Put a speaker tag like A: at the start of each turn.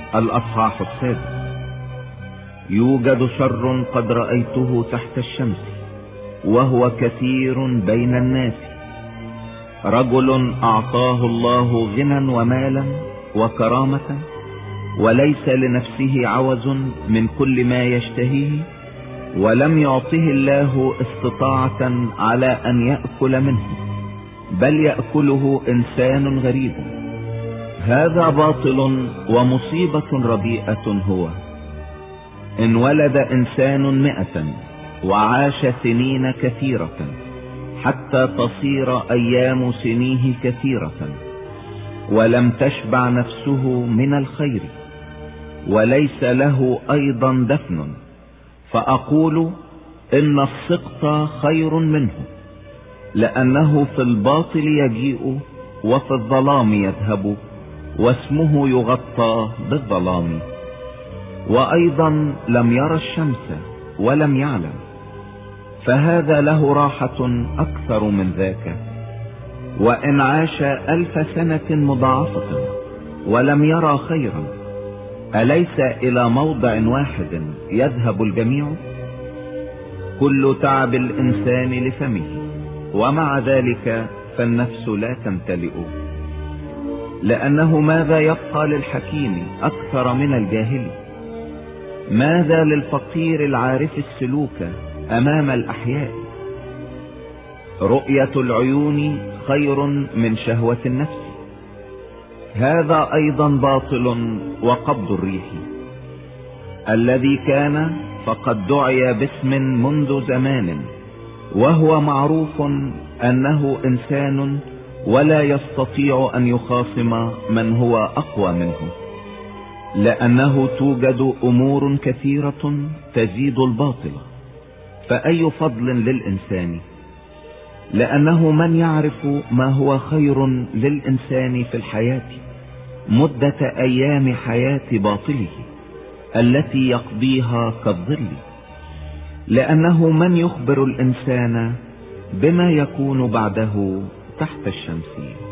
A: الأصحاح 6. يوجد شر قد رأيته تحت الشمس وهو كثير بين الناس، رجل أعطاه الله غنى ومالا وكرامة وليس لنفسه عوز من كل ما يشتهيه، ولم يعطه الله استطاعة على أن يأكل منه، بل يأكله إنسان غريب. هذا باطل ومصيبة رديئة هو. إن ولد إنسان 100 وعاش سنين كثيرة حتى تصير أيام سنيه كثيرة، ولم تشبع نفسه من الخير وليس له أيضا دفن، فأقول إن السقط خير منه، لأنه في الباطل يجيء وفي الظلام يذهب، واسمه يغطى بالظلام. وأيضا لم يرى الشمس ولم يعلم، فهذا له راحة أكثر من ذاك. وإن عاش 1000 سنة مضاعفة ولم يرى خيرا، أليس إلى موضع واحد يذهب الجميع؟ كل تعب الإنسان لفمه، ومع ذلك فالنفس لا تمتلئ. لأنه ماذا يبقى للحكيم أكثر من الجاهل؟ ماذا للفقير العارف السلوك أمام الأحياء؟ رؤية العيون خير من شهوة النفس، هذا أيضا باطل وقبض الريح. الذي كان فقد دعي باسم منذ زمان، وهو معروف أنه إنسان ولا يستطيع أن يخاصم من هو أقوى منه، لأنه توجد أمور كثيرة تزيد الباطل، فأي فضل للإنسان؟ لأنه من يعرف ما هو خير للإنسان في الحياة مدة أيام حياة باطله التي يقضيها كالظل؟ لأنه من يخبر الإنسان بما يكون بعده تحت الشمس؟